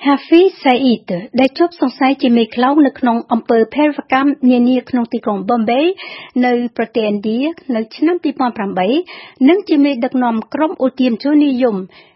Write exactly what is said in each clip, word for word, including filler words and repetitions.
Hafiz Saeed ได้ជប់សង្ស័យជាមេខ្លោងនៅក្នុងអំពើភេរវកម្មនានាក្នុងទីក្រុង Bombay នៅប្រទេសឥណ្ឌានៅឆ្នាំ two thousand eight និងជាមេដឹកនាំក្រុមឧទាមជននិយម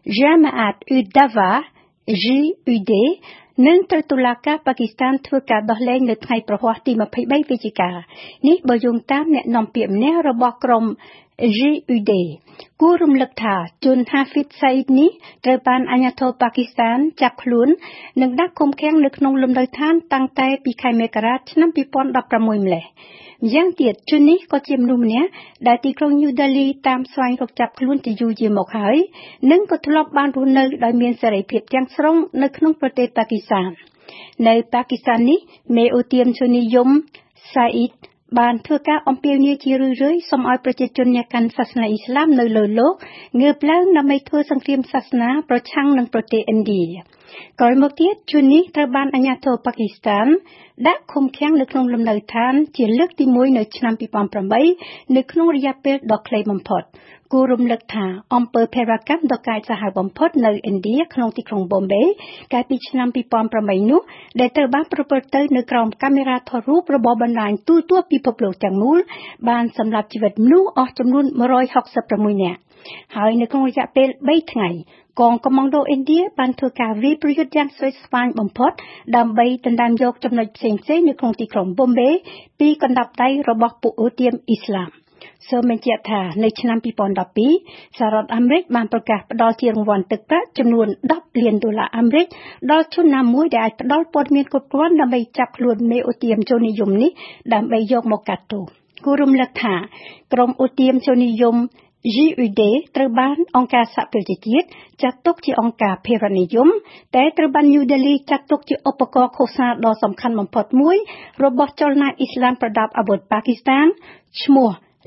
Jamaat-ud-Dawa J U D នឹងត្រូវតុលាការប៉ាគីស្ថានធ្វើការដោះលែងនៅថ្ងៃប្រហ័សទីtwenty-threeវិច្ឆិកានេះបើយោងតាមអ្នកនាំពាក្យម្នាក់របស់ក្រុម J U D គួររំលឹកថាជន Hafiz Saeed នេះត្រូវបានអាជ្ញាធរប៉ាគីស្ថានចាប់ខ្លួននិងដាក់ឃុំឃាំងនៅក្នុងលំនៅឋានតាំងតែពីខែមករាឆ្នាំtwo thousand sixteenម្លេះម្យ៉ាងទៀតជននេះក៏ជាមនុស្សម្នាក់ដែលទីក្រុង New Delhi តាមស្វែងរកចាប់ខ្លួនជាយូរជាមកហើយនិងក៏ធ្លាប់បានរស់នៅដោយមានសេរីភាពទាំងស្រុងនៅក្នុងប្រទេសប៉ាគីស្ថាននៅប៉ាគីស្ថាននេះមេឧទាមជននិយម Saeed បានធ្វើការអំពាវនាវជារឿយៗសូមឲ្យប្រជាជនអ្នកកាន់សាសនាអ៊ីស្លាមនៅលើលោកងើបឡើងដើម្បីធ្វើសង្គ្រាមសាសនាប្រឆាំងនឹងប្រទេសឥណ្ឌាក្រោយមកទៀតជននេះត្រូវបានអាជ្ញាធរប៉ាគីស្ថានដាក់ឃុំឃាំងនៅក្នុងលំនៅឋានជាលើកទីoneនៅឆ្នាំtwo thousand eightនៅក្នុងរយៈពេលដ៏ខ្លីបំផុតគួររំលឹកថាអំពើភេរវកម្មដ៏កាចសាហាវបំផុតនៅឥណ្ឌាក្នុងទីក្រុង Bombay កាលពីឆ្នាំtwo thousand eightនោះដែលត្រូវបានប្រព្រឹត្តទៅនៅក្រោមកាមេរ៉ាថតរូបរបស់បណ្ដាញទូរទស្សន៍ពិភពលោកទាំងមូលបានសម្លាប់ជីវិតមនុស្សអស់ចំនួនone hundred sixty-sixនាក់ហើយនៅក្នុងរយៈពេលthreeថ្ងៃកងកម្លាំងដូឥណ្ឌាបានធ្វើការវាយប្រយុទ្ធយ៉ាងស្វិតស្វាញបំផុតដើម្បីដណ្ដើមយកចំណុចផ្សេងៗនៅក្នុងទីក្រុង Bombay ពីកណ្ដាប់ដៃរបស់ពួកឧទាមអ៊ីស្លាមសូមបញ្ជាក់ថានៅឆ្នាំtwo thousand twelveសហរដ្ឋអាមេរិកបានប្រកាសផ្តល់ជារង្វាន់ទឹកប្រាក់ចំនួនtenលានដុល្លារអាមេរិកដល់ជនណាមួយដែលអាចផ្តល់ព័ត៌មានគ្រប់គ្រាន់ដើម្បីចាប់ខ្លួនមេឧទាមជននិយមនេះដើម្បីយកមកកាត់ទោសគួររំលឹកថាក្រុមឧទាមជននិយមJ U D ត្រូវបានអង្គការសហប្រជាជាតិចាត់ទុកជាអង្គការភេរវនិយមតែត្រូវបាន New Delhi ចាត់ទុកជាឧបករណ៍ឃោសនាដ៏សំខាន់បំផុតមួយរបស់ចលនាអ៊ីស្លាមប្រដាប់អាវុធប៉ាគីស្ថានឈ្មោះ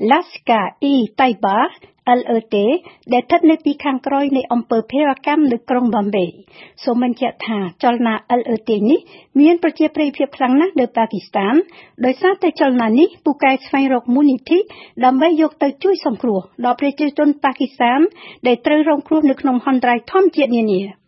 Lashkar-e-Taiba L L T ដែលស្ថិតនៅពីខាងក្រោយនៃអំពើភេរវកម្មនៅក្រុង Bombay សូមបញ្ជាក់ថាចលនា L L T នេះមានប្រជាប្រិយភាពខ្លាំងណាស់នៅប៉ាគីស្ថានដោយសារតែចលនានេះពូកែស្វែងរកមូលនិធិដើម្បីយកទៅជួយសង្គ្រោះដល់ប្រជាជនប៉ាគីស្ថានដែលត្រូវរងគ្រោះនៅក្នុងហន្តរាយធម្មជាតិនានា